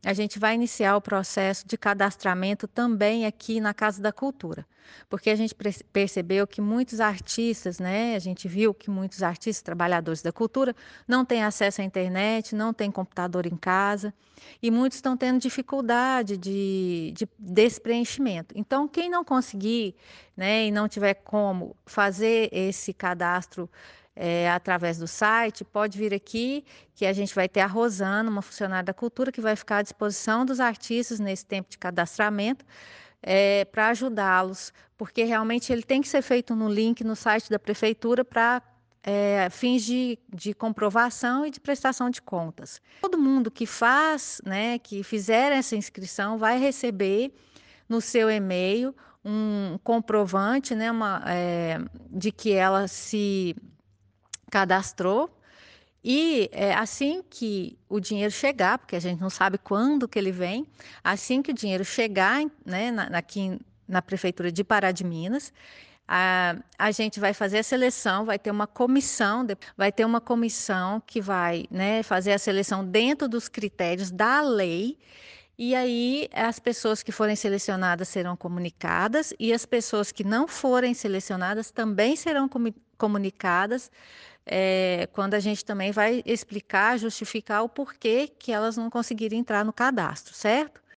A gente vai iniciar o processo de cadastramento também aqui na Casa da Cultura, porque a gente percebeu que muitos artistas, né? A gente viu que muitos artistas, trabalhadores da cultura, não têm acesso à internet, não têm computador em casa, e muitos estão tendo dificuldade desse preenchimento. Então, quem não conseguir, né, e não tiver como fazer esse cadastro através do site, pode vir aqui que a gente vai ter a Rosana, uma funcionária da cultura, que vai ficar à disposição dos artistas nesse tempo de cadastramento, para ajudá-los, porque realmente ele tem que ser feito no link no site da prefeitura para fins de comprovação e de prestação de contas. Todo mundo que faz, né, que fizer essa inscrição, vai receber no seu e-mail um comprovante, né, de que ela se cadastrou e, assim que o dinheiro chegar, porque a gente não sabe quando que ele vem, assim que o dinheiro chegar, né, aqui na prefeitura de Pará de Minas, a gente vai fazer a seleção, vai ter uma comissão, vai ter uma comissão que vai, né, fazer a seleção dentro dos critérios da lei. E aí as pessoas que forem selecionadas serão comunicadas e as pessoas que não forem selecionadas também serão comunicadas, quando a gente também vai explicar, justificar o porquê que elas não conseguiram entrar no cadastro, certo?